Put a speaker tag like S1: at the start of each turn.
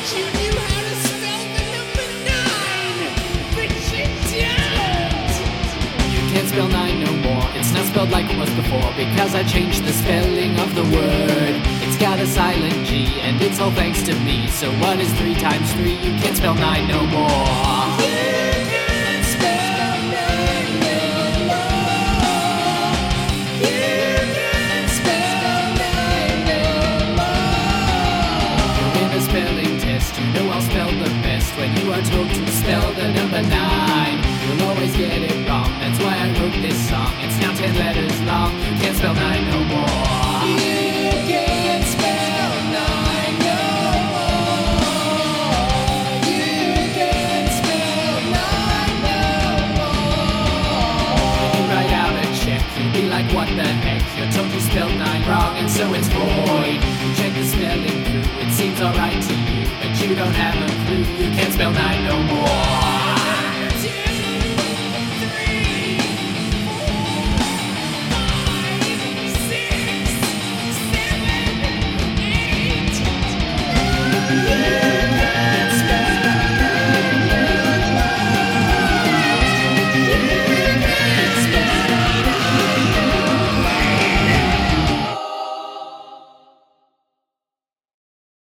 S1: you knew how to spell the number 9, but you don't.
S2: You can't spell 9 no more. It's not spelled like it was before, because I changed the spelling of the word. It's got a silent G, and it's all thanks to me. So what is 3 times 3? You can't spell 9 no more.
S1: You can't spell 9 no more. You can't spell 9 no more.
S2: You win a spelling test, you know I'll spell the best. When you are told to spell the number 9, you'll always get it wrong. That's why I wrote this song. It's now 10 letters long. You can't spell 9 no more.
S1: You can't spell 9 no more. You can't spell 9 no more.
S2: When you write out a check, you'll be like, what the heck? You're told you spelled 9 wrong, and so it's void. You check the spelling through, it seems alright to you, but you don't have a clue. You can't spell 9 no more.